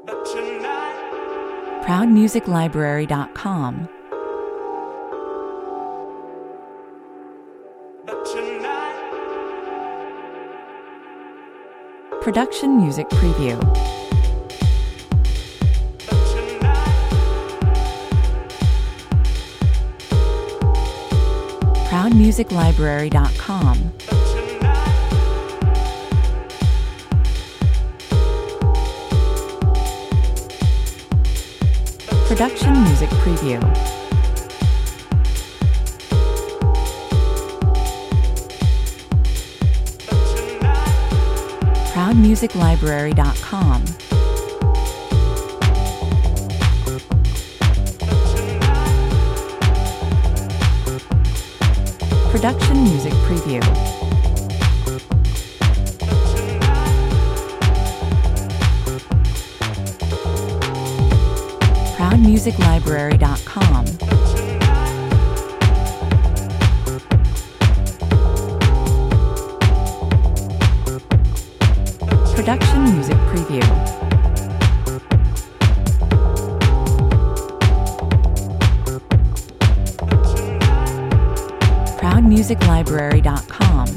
ProudMusicLibrary.com. Production Music Preview. ProudMusicLibrary.com. Production Music Preview. ProudMusicLibrary.com. Production Music Preview. ProudMusicLibrary.com. Production Music Preview. ProudMusicLibrary.com.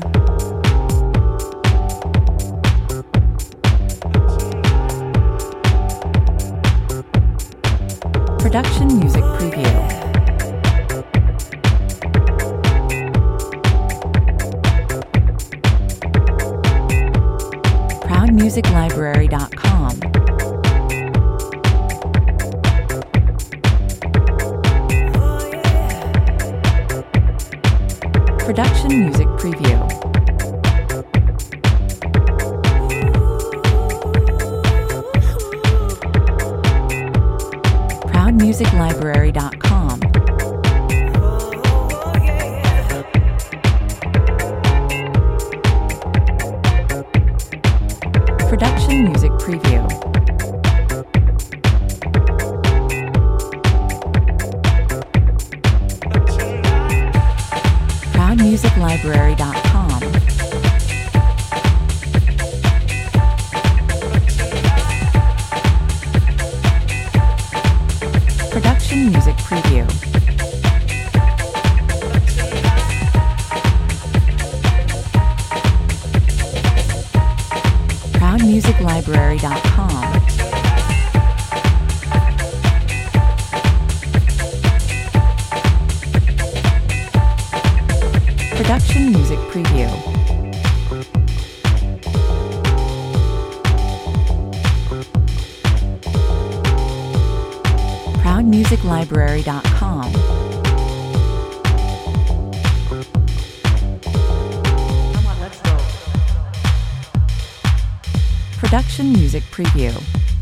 Production Music Preview. ProudMusicLibrary.com. Production Music Preview. ProudMusicLibrary.com. Production Music Preview. ProudMusicLibrary.com. Production Music Preview. ProudMusicLibrary.com. Production Music Preview. ProudMusicLibrary.com. Come on, let's go. Production Music Preview.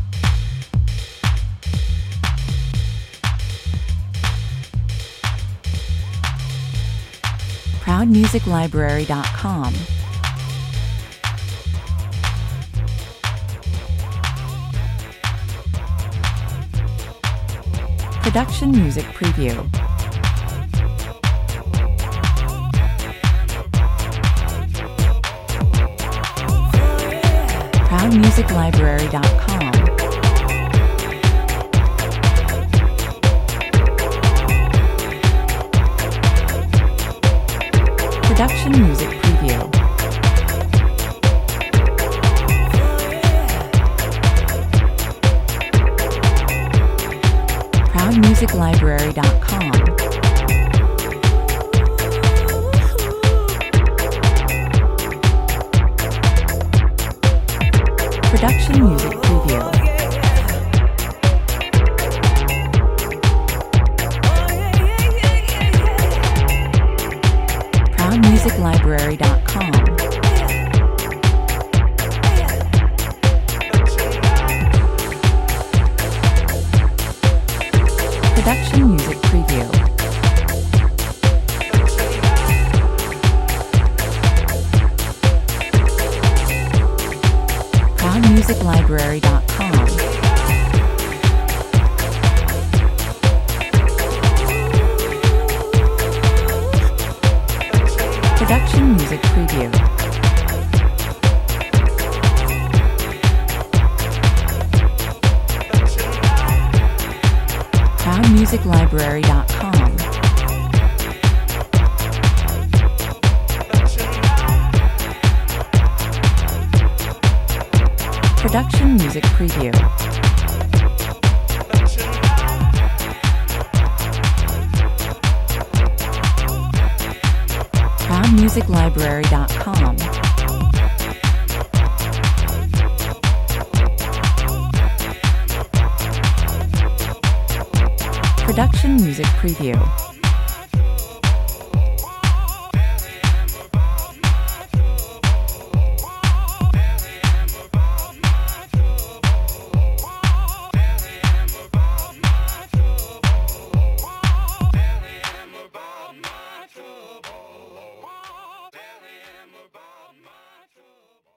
ProudMusicLibrary.com. Production Music Preview. ProudMusicLibrary.com. Production Music Preview. ProudMusicLibrary.com. Production Music Preview. ProudMusicLibrary.com. Production Music Preview. ProudMusicLibrary.com. Production Music Preview. ProudMusicLibrary.com. Production Music Preview. ProudMusicLibrary.com. Production Music Preview.